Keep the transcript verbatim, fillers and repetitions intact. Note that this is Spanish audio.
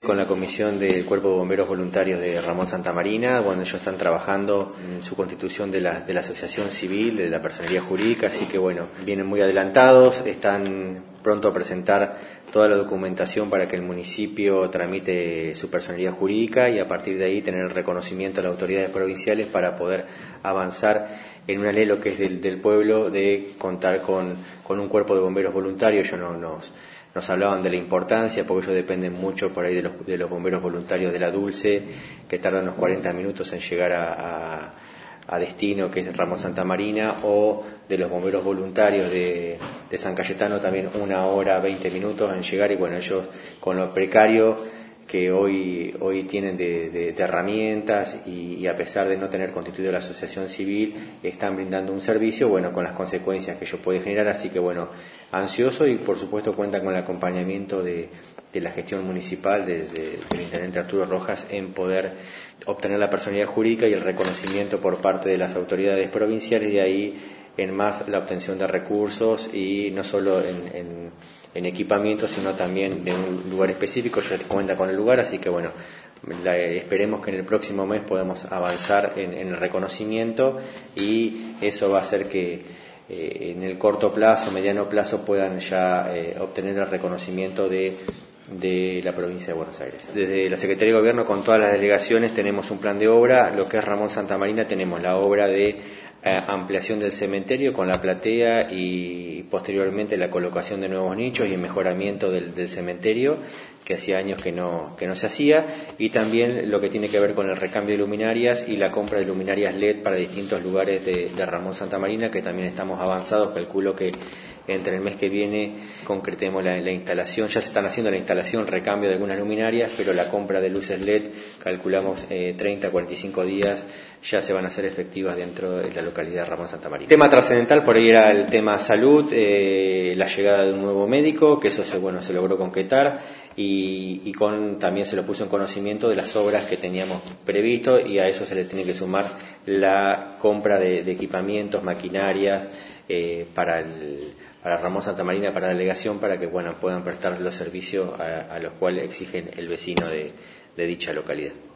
con la comisión del Cuerpo de Bomberos Voluntarios de Ramón Santamarina. Bueno, ellos están trabajando en su constitución de la, de la asociación civil, de la personería jurídica, así que bueno, vienen muy adelantados, están pronto a presentar toda la documentación para que el municipio tramite su personería jurídica y a partir de ahí tener el reconocimiento a las autoridades provinciales para poder avanzar en un anhelo que es del, del pueblo de contar con, con un cuerpo de bomberos voluntarios. Ellos no, nos, nos hablaban de la importancia, porque ellos dependen mucho por ahí de los, de los bomberos voluntarios de la Dulce, que tardan unos cuarenta minutos en llegar a, a, a destino, que es Ramón Santamarina, o de los bomberos voluntarios de, de San Cayetano, también una hora, veinte minutos en llegar, y bueno, ellos con lo precario que hoy hoy tienen de, de, de herramientas y, y a pesar de no tener constituido la asociación civil, están brindando un servicio, bueno, con las consecuencias que ello puede generar, así que bueno, ansioso y por supuesto cuentan con el acompañamiento de, de la gestión municipal de, de, del intendente Arturo Rojas en poder obtener la personalidad jurídica y el reconocimiento por parte de las autoridades provinciales, y de ahí en más la obtención de recursos y no solo en, en en equipamiento, sino también de un lugar específico. Ya cuenta con el lugar, así que bueno, la, esperemos que en el próximo mes podamos avanzar en, en el reconocimiento, y eso va a hacer que eh, en el corto plazo, mediano plazo, puedan ya eh, obtener el reconocimiento de de la provincia de Buenos Aires. Desde la Secretaría de Gobierno, con todas las delegaciones, tenemos un plan de obra. Lo que es Ramón Santamarina, tenemos la obra de eh, ampliación del cementerio con la platea y posteriormente la colocación de nuevos nichos y el mejoramiento del, del cementerio, que hacía años que no, que no se hacía, y también lo que tiene que ver con el recambio de luminarias y la compra de luminarias L E D para distintos lugares de, de Ramón Santamarina, que también estamos avanzados. Calculo que entre el mes que viene concretemos la, la instalación. Ya se están haciendo la instalación, recambio de algunas luminarias, pero la compra de luces L E D, calculamos eh, treinta a cuarenta y cinco días, ya se van a hacer efectivas dentro de la localidad de Ramón Santamarina. Tema trascendental por ahí era el tema salud, eh, la llegada de un nuevo médico, que eso se, bueno, se logró concretar, y, y con, también se lo puso en conocimiento de las obras que teníamos previsto, y a eso se le tiene que sumar la compra de, de equipamientos, maquinarias, eh, para el para Ramón Santamarina, para la delegación, para que bueno, puedan prestar los servicios a, a los cuales exigen el vecino de, de dicha localidad.